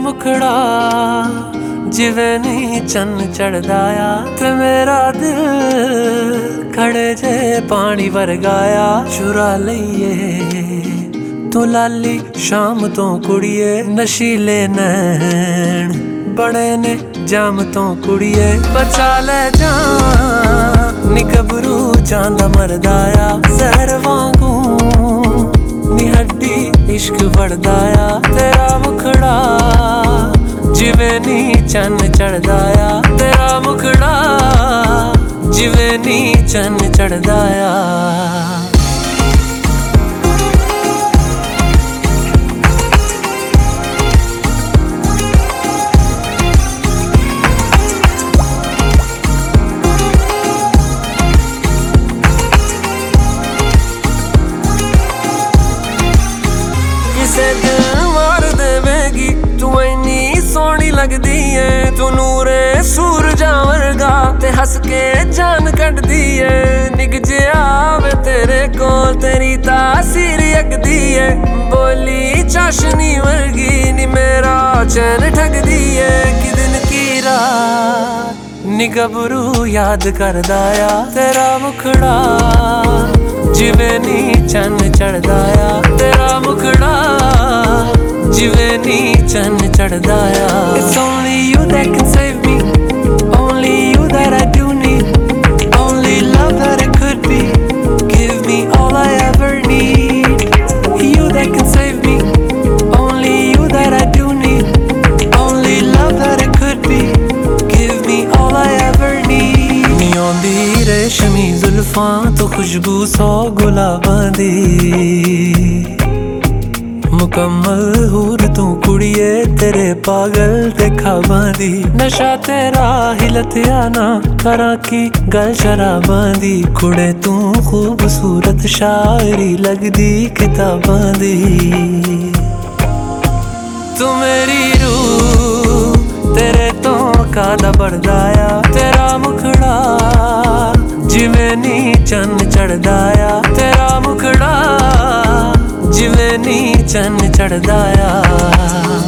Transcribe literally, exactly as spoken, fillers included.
मुखड़ा जिवें नी चन्न चढ़दा आ ते मेरा दिल खड़े जे पानी वरगाया। चुरा लईए तू लाली शाम तो कुड़िए नशीले नैन बड़े ने जाम तो कुड़िए। बचा ले जान नी गबरू चांदा मरदाया जहर वांगू नी हड्डी इश्क वड़दाया। तेरा मुखड़ा जिवें नी चन्न चढ़दाया तेरा मुखड़ा जिवें नी चन्न चढ़दाया। मार देवेगी तू इन्नी सोहनी लगदी है तू नूरे सूरजा वर्गा ते हस के जान कटदी है। निक जिया वे तेरे कोल तेरी तासीर यकदी है बोली चाशनी वर्गी नी मेरा चैन ठगदी है। कि दिन की रात नी गबरू याद करदाया तेरा मुखड़ा जिवें नी चन्न चढ़दाया तेरा मुखड़ा जिवें नी चन्न चढ़दाया। It's only you that can save me, only you that I do need, only love that it could be, give me all I ever need. You that can save me, only you that I do need, only love that it could be, give me all I ever need. नी आउंदी रेशमी जुल्फां तो खुशबू सौ गुलाबां दी मुकम्मल हूर तू कुड़िए तेरे पागल ते ख्वाबां दी। नशा तेरा हिलतिया ना करा की गल शराबां दी कुड़े तू खूबसूरत शायरी लगदी किताबां दी। तू मेरी रूह तेरे तो कादा बढ़दाया तेरा मुखड़ा जिवें नी चन्न चढ़दाया तेरा मुखड़ा जिवें नी चन्न चढ़दाया।